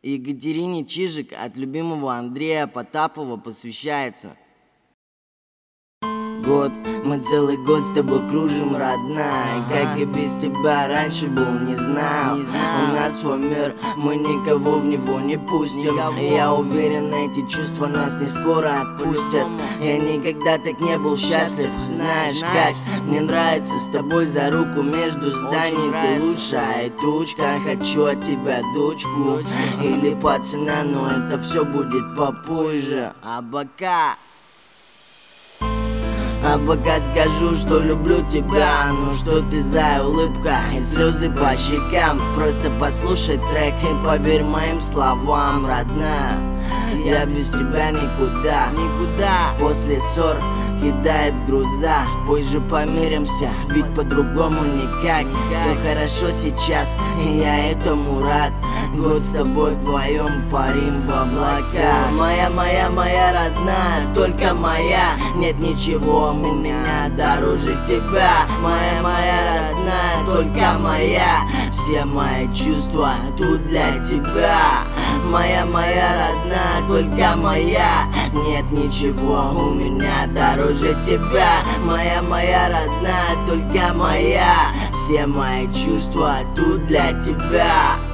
Екатерине Чижик от любимого Андрея Потапова посвящается. Год, мы целый год с тобой кружим, родная. Как и без тебя раньше был, не знаю. У нас свой мир, мы никого в него не пустим. Я уверен, эти чувства нас не скоро отпустят. Я никогда так не был счастлив, знаешь как. Мне нравится с тобой за руку между зданий. Ты лучшая тучка, хочу от тебя дочку или пацана, но это все будет попозже. А пока скажу, что люблю тебя. Ну что ты за улыбка и слезы по щекам. Просто послушай трек и поверь моим словам, родная. Я без тебя никуда. После ссор кидает груза. Позже помиримся, ведь по-другому никак. Все хорошо сейчас, и я этому рад. Год с тобой вдвоем парим в облака. Моя родная, только моя. Нет ничего у меня дороже тебя. Моя родная, только моя. Все мои чувства тут для тебя. Моя родная, только моя. Нет ничего у меня дороже тебя. Моя родная, только моя. Все мои чувства тут для тебя.